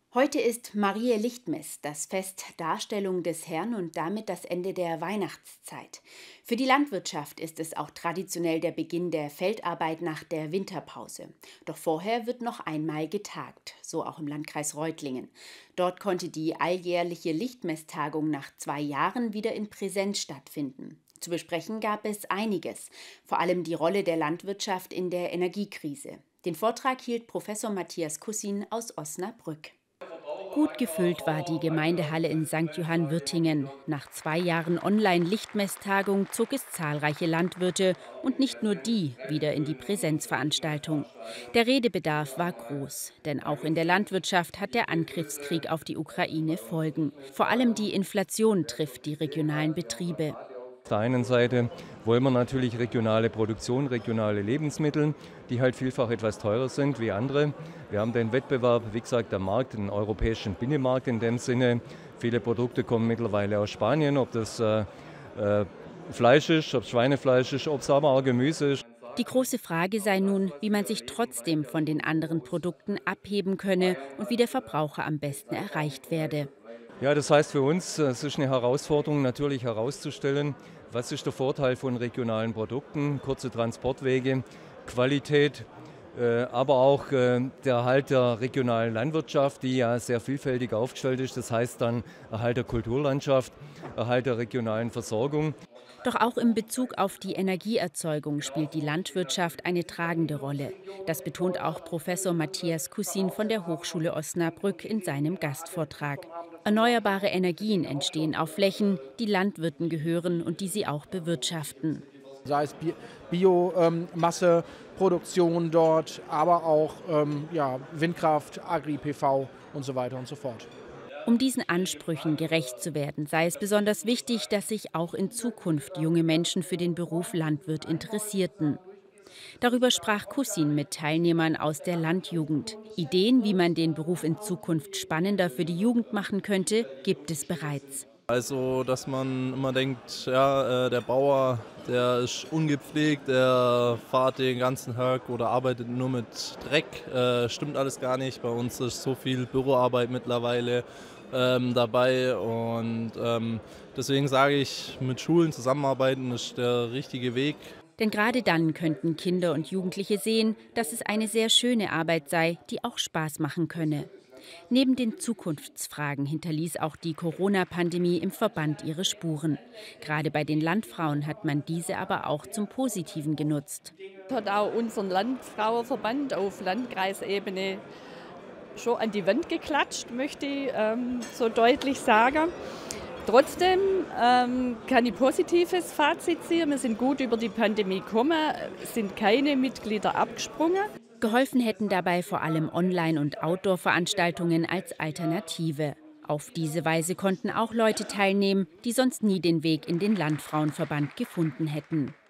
Heute ist Mariä Lichtmess, das Fest Darstellung des Herrn und damit das Ende der Weihnachtszeit. Für die Landwirtschaft ist es auch traditionell der Beginn der Feldarbeit nach der Winterpause. Doch vorher wird noch einmal getagt, so auch im Landkreis Reutlingen. Dort konnte die alljährliche Lichtmesstagung nach 2 Jahren wieder in Präsenz stattfinden. Zu besprechen gab es einiges, vor allem die Rolle der Landwirtschaft in der Energiekrise. Den Vortrag hielt Professor Matthias Kussin aus Osnabrück. Gut gefüllt war die Gemeindehalle in St. Johann Wirtingen. Nach 2 Jahren Online-Lichtmesstagung zog es zahlreiche Landwirte und nicht nur die wieder in die Präsenzveranstaltung. Der Redebedarf war groß, denn auch in der Landwirtschaft hat der Angriffskrieg auf die Ukraine Folgen. Vor allem die Inflation trifft die regionalen Betriebe. Auf der einen Seite wollen wir natürlich regionale Produktion, regionale Lebensmittel, die halt vielfach etwas teurer sind wie andere. Wir haben den Wettbewerb, wie gesagt, der Markt, den europäischen Binnenmarkt in dem Sinne. Viele Produkte kommen mittlerweile aus Spanien, ob das Fleisch ist, ob es Schweinefleisch ist, ob es aber auch Gemüse ist. Die große Frage sei nun, wie man sich trotzdem von den anderen Produkten abheben könne und wie der Verbraucher am besten erreicht werde. Ja, das heißt für uns, es ist eine Herausforderung, natürlich herauszustellen, was ist der Vorteil von regionalen Produkten, kurze Transportwege, Qualität, aber auch der Erhalt der regionalen Landwirtschaft, die ja sehr vielfältig aufgestellt ist. Das heißt dann Erhalt der Kulturlandschaft, Erhalt der regionalen Versorgung. Doch auch in Bezug auf die Energieerzeugung spielt die Landwirtschaft eine tragende Rolle. Das betont auch Professor Matthias Kussin von der Hochschule Osnabrück in seinem Gastvortrag. Erneuerbare Energien entstehen auf Flächen, die Landwirten gehören und die sie auch bewirtschaften. Sei es Biomasse, Produktion dort, aber auch Windkraft, Agri-PV und so weiter und so fort. Um diesen Ansprüchen gerecht zu werden, sei es besonders wichtig, dass sich auch in Zukunft junge Menschen für den Beruf Landwirt interessierten. Darüber sprach Kussin mit Teilnehmern aus der Landjugend. Ideen, wie man den Beruf in Zukunft spannender für die Jugend machen könnte, gibt es bereits. Also, dass man immer denkt, ja, der Bauer, der ist ungepflegt, der fährt den ganzen Tag oder arbeitet nur mit Dreck. Stimmt alles gar nicht. Bei uns ist so viel Büroarbeit mittlerweile dabei und deswegen sage ich, mit Schulen zusammenarbeiten ist der richtige Weg. Denn gerade dann könnten Kinder und Jugendliche sehen, dass es eine sehr schöne Arbeit sei, die auch Spaß machen könne. Neben den Zukunftsfragen hinterließ auch die Corona-Pandemie im Verband ihre Spuren. Gerade bei den Landfrauen hat man diese aber auch zum Positiven genutzt. Hat auch unseren Landfrauenverband auf Landkreisebene schon an die Wand geklatscht, möchte ich so deutlich sagen. Trotzdem kann ich positives Fazit ziehen. Wir sind gut über die Pandemie gekommen, sind keine Mitglieder abgesprungen. Geholfen hätten dabei vor allem Online- und Outdoor-Veranstaltungen als Alternative. Auf diese Weise konnten auch Leute teilnehmen, die sonst nie den Weg in den Landfrauenverband gefunden hätten.